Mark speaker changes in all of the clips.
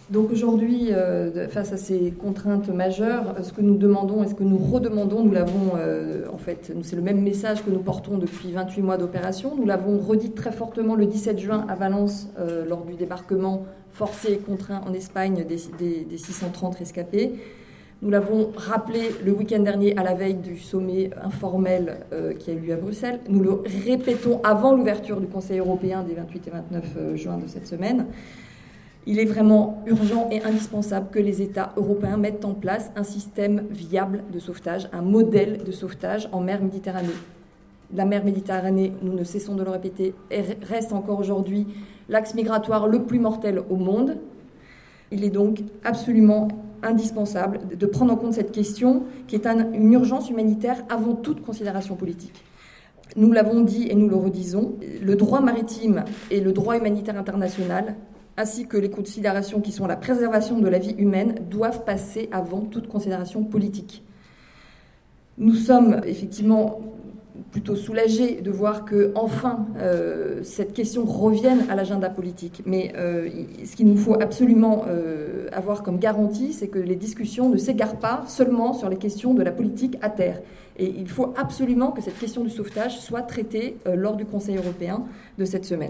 Speaker 1: Donc aujourd'hui, face à ces contraintes majeures, ce que nous demandons et ce que nous redemandons, nous l'avons, c'est le même message que nous portons depuis 28 mois d'opération. Nous l'avons redit très fortement le 17 juin à Valence lors du débarquement forcé et contraint en Espagne des 630 rescapés. Nous l'avons rappelé le week-end dernier à la veille du sommet informel qui a eu lieu à Bruxelles. Nous le répétons avant l'ouverture du Conseil européen des 28 et 29 juin de cette semaine. Il est vraiment urgent et indispensable que les États européens mettent en place un système viable de sauvetage, un modèle de sauvetage en mer Méditerranée. La mer Méditerranée, nous ne cessons de le répéter, reste encore aujourd'hui l'axe migratoire le plus mortel au monde. Il est donc absolument indispensable de prendre en compte cette question qui est une urgence humanitaire avant toute considération politique. Nous l'avons dit et nous le redisons, le droit maritime et le droit humanitaire international ainsi que les considérations qui sont la préservation de la vie humaine, doivent passer avant toute considération politique. Nous sommes effectivement plutôt soulagés de voir que enfin cette question revienne à l'agenda politique. Mais ce qu'il nous faut absolument avoir comme garantie, c'est que les discussions ne s'égarent pas seulement sur les questions de la politique à terre. Et il faut absolument que cette question du sauvetage soit traitée lors du Conseil européen de cette semaine.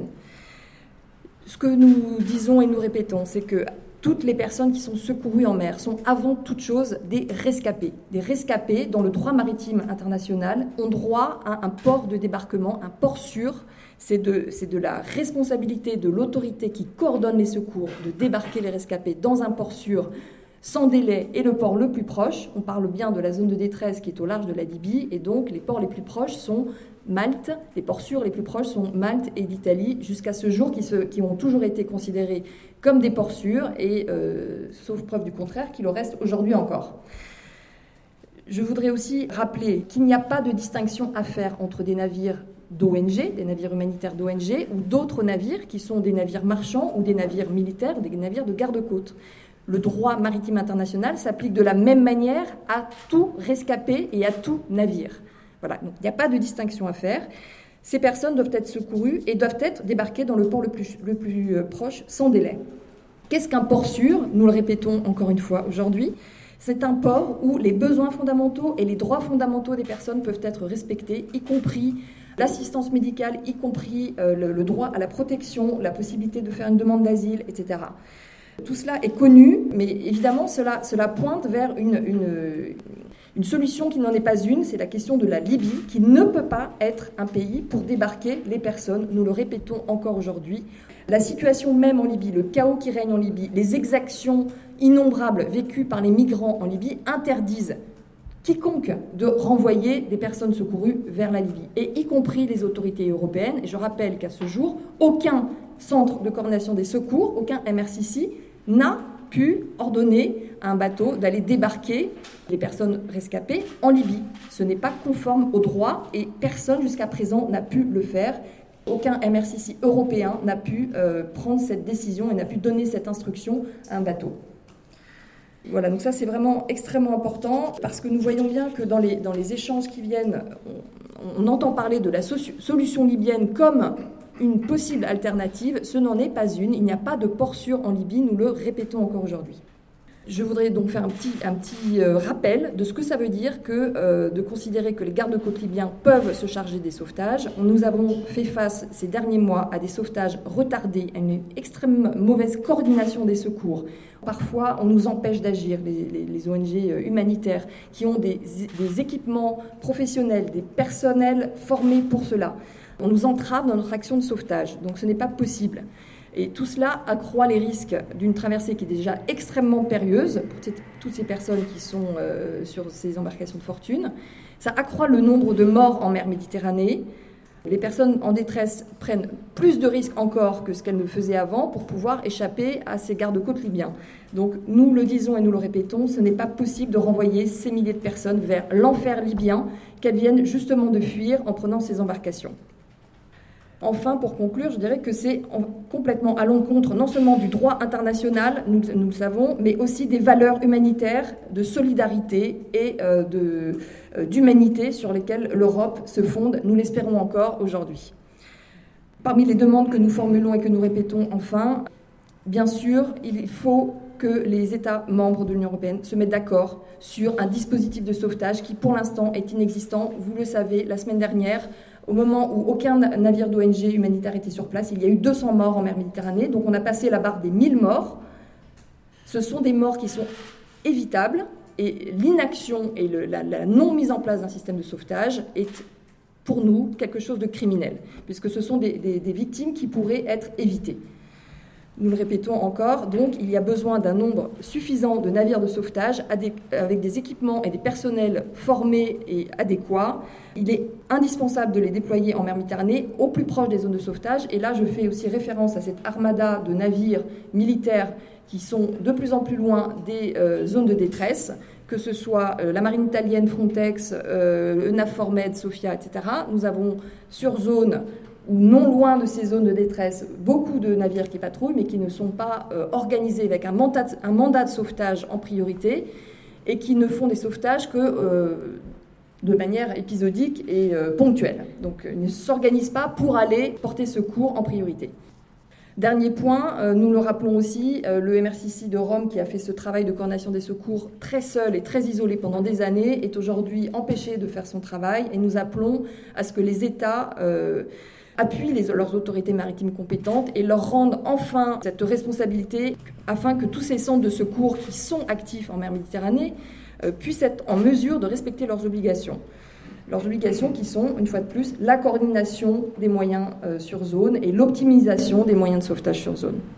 Speaker 1: Ce que nous disons et nous répétons, c'est que toutes les personnes qui sont secourues en mer sont avant toute chose des rescapés. Des rescapés, dans le droit maritime international, ont droit à un port de débarquement, un port sûr. C'est de la responsabilité de l'autorité qui coordonne les secours de débarquer les rescapés dans un port sûr, sans délai, et le port le plus proche. On parle bien de la zone de détresse qui est au large de la Libye, et donc les ports les plus proches sont Malte, les ports sûrs les plus proches sont Malte et l'Italie, jusqu'à ce jour, qui ont toujours été considérés comme des ports sûrs, et sauf preuve du contraire, qu'il le reste aujourd'hui encore. Je voudrais aussi rappeler qu'il n'y a pas de distinction à faire entre des navires d'ONG, des navires humanitaires d'ONG, ou d'autres navires qui sont des navires marchands ou des navires militaires, des navires de garde-côte. Le droit maritime international s'applique de la même manière à tout rescapé et à tout navire. Voilà, donc il n'y a pas de distinction à faire. Ces personnes doivent être secourues et doivent être débarquées dans le port le plus proche sans délai. Qu'est-ce qu'un port sûr ? Nous le répétons encore une fois aujourd'hui. C'est un port où les besoins fondamentaux et les droits fondamentaux des personnes peuvent être respectés, y compris l'assistance médicale, y compris le droit à la protection, la possibilité de faire une demande d'asile, etc. Tout cela est connu, mais évidemment cela pointe vers une solution qui n'en est pas une, c'est la question de la Libye, qui ne peut pas être un pays pour débarquer les personnes, nous le répétons encore aujourd'hui. La situation même en Libye, le chaos qui règne en Libye, les exactions innombrables vécues par les migrants en Libye interdisent quiconque de renvoyer des personnes secourues vers la Libye, et y compris les autorités européennes. Et je rappelle qu'à ce jour, aucun centre de coordination des secours, aucun MRCC n'a pu ordonner à un bateau d'aller débarquer les personnes rescapées en Libye. Ce n'est pas conforme au droit et personne jusqu'à présent n'a pu le faire. Aucun MRCC européen n'a pu prendre cette décision et n'a pu donner cette instruction à un bateau. Voilà, donc ça c'est vraiment extrêmement important parce que nous voyons bien que dans les échanges qui viennent, on entend parler de la solution libyenne comme une possible alternative. Ce n'en est pas une. Il n'y a pas de port sûr en Libye, nous le répétons encore aujourd'hui. Je voudrais donc faire un petit rappel de ce que ça veut dire que de considérer que les gardes-côtes libyens peuvent se charger des sauvetages. Nous avons fait face ces derniers mois à des sauvetages retardés, à une extrême mauvaise coordination des secours. Parfois, on nous empêche d'agir, les ONG humanitaires qui ont des équipements professionnels, des personnels formés pour cela. On nous entrave dans notre action de sauvetage, donc ce n'est pas possible. Et tout cela accroît les risques d'une traversée qui est déjà extrêmement périlleuse pour toutes ces personnes qui sont sur ces embarcations de fortune. Ça accroît le nombre de morts en mer Méditerranée. Les personnes en détresse prennent plus de risques encore que ce qu'elles ne faisaient avant pour pouvoir échapper à ces gardes-côtes libyens. Donc nous le disons et nous le répétons, ce n'est pas possible de renvoyer ces milliers de personnes vers l'enfer libyen qu'elles viennent justement de fuir en prenant ces embarcations. Enfin, pour conclure, je dirais que c'est complètement à l'encontre non seulement du droit international, nous le savons, mais aussi des valeurs humanitaires, de solidarité et d'humanité sur lesquelles l'Europe se fonde, nous l'espérons encore aujourd'hui. Parmi les demandes que nous formulons et que nous répétons enfin, bien sûr, il faut que les États membres de l'Union européenne se mettent d'accord sur un dispositif de sauvetage qui, pour l'instant, est inexistant. Vous le savez, la semaine dernière, au moment où aucun navire d'ONG humanitaire était sur place, il y a eu 200 morts en mer Méditerranée. Donc on a passé la barre des 1000 morts. Ce sont des morts qui sont évitables. Et l'inaction et la non-mise en place d'un système de sauvetage est, pour nous, quelque chose de criminel, puisque ce sont des victimes qui pourraient être évitées. Nous le répétons encore, donc il y a besoin d'un nombre suffisant de navires de sauvetage avec des équipements et des personnels formés et adéquats. Il est indispensable de les déployer en mer Méditerranée au plus proche des zones de sauvetage. Et là, je fais aussi référence à cette armada de navires militaires qui sont de plus en plus loin des zones de détresse, que ce soit la marine italienne, Frontex, EUNAVFOR Med, Sophia, etc. Nous avons sur zone ou non loin de ces zones de détresse beaucoup de navires qui patrouillent, mais qui ne sont pas organisés avec un mandat de sauvetage en priorité et qui ne font des sauvetages que de manière épisodique et ponctuelle. Donc ils ne s'organisent pas pour aller porter secours en priorité. Dernier point, nous le rappelons aussi, le MRCC de Rome, qui a fait ce travail de coordination des secours très seul et très isolé pendant des années, est aujourd'hui empêché de faire son travail, et nous appelons à ce que les États appuient leurs autorités maritimes compétentes et leur rendent enfin cette responsabilité afin que tous ces centres de secours qui sont actifs en mer Méditerranée puissent être en mesure de respecter leurs obligations. Leurs obligations qui sont, une fois de plus, la coordination des moyens sur zone et l'optimisation des moyens de sauvetage sur zone.